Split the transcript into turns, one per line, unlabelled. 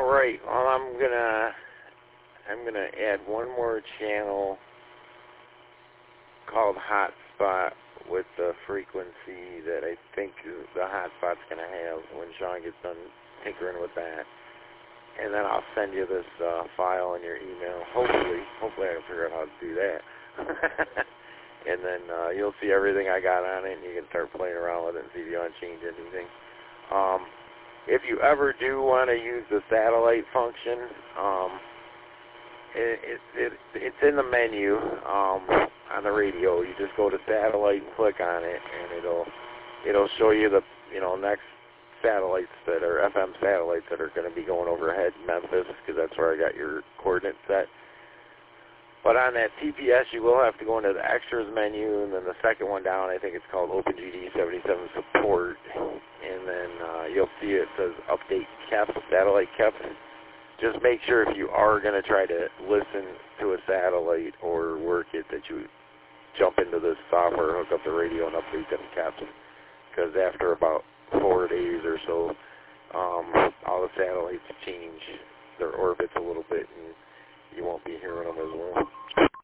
Alright, well I'm gonna add one more channel called Hotspot with the frequency that I think the Hotspot's gonna have when Sean gets done tinkering with that. And then I'll send you this file in your email. Hopefully I can figure out how to do that. And then you'll see everything I got on it, and you can start playing around with it and see if you want to change anything. If you ever do want to use the satellite function, it's in the menu on the radio. You just go to satellite and click on it, and it'll show you the next satellites that are FM satellites that are going to be going overhead Memphis, because that's where I got your coordinates set. But on that TPS, you will have to go into the extras menu, and then the second one down, I think it's called OpenGD 77 support, and then you'll see it says update KEPS, satellite KEPS. Just make sure if you are going to try to listen to a satellite or work it, that you jump into this software, hook up the radio, and update them KEPS, because after about 4 days or so, all the satellites change their orbits a little bit, and you won't be hearing them as well.